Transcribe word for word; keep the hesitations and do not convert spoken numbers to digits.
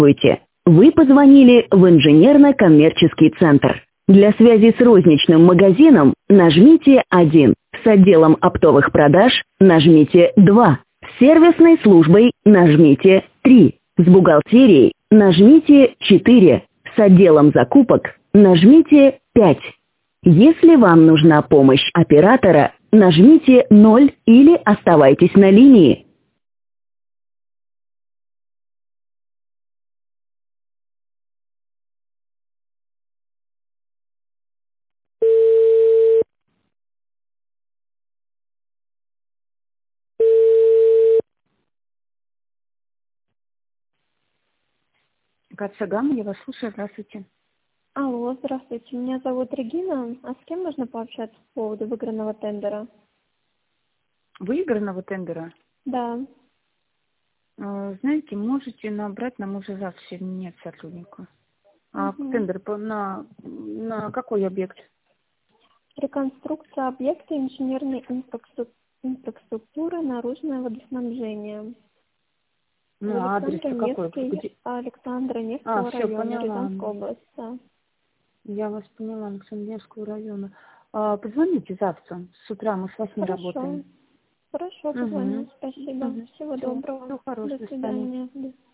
Здравствуйте. Вы позвонили в инженерно-коммерческий центр. Для связи с розничным магазином нажмите один. С отделом оптовых продаж нажмите два. С сервисной службой нажмите три. С бухгалтерией нажмите четыре. С отделом закупок нажмите пять. Если вам нужна помощь оператора, нажмите ноль или оставайтесь на линии. Гацагам, я вас слушаю, здравствуйте. Алло, здравствуйте. Меня зовут Регина. А с кем можно пообщаться по поводу выигранного тендера? Выигранного тендера? Да. Э, Знаете, можете набрать, нам уже завтра сегодня нет сотрудника. А Угу. тендер по- на, на какой объект? Реконструкция объекта инженерной инфраструк- инфраструктуры, наружное водоснабжение. Ну, а адрес-то какой? Где? Александра А, Невского все, района, поняла. Рязанской области. Да. Я вас поняла, Александровского района. А, позвоните завтра. С утра мы с восьми Хорошо. работаем. Хорошо, позвоню. Спасибо. Угу. Всего Все, доброго. всего хорошего. До свидания.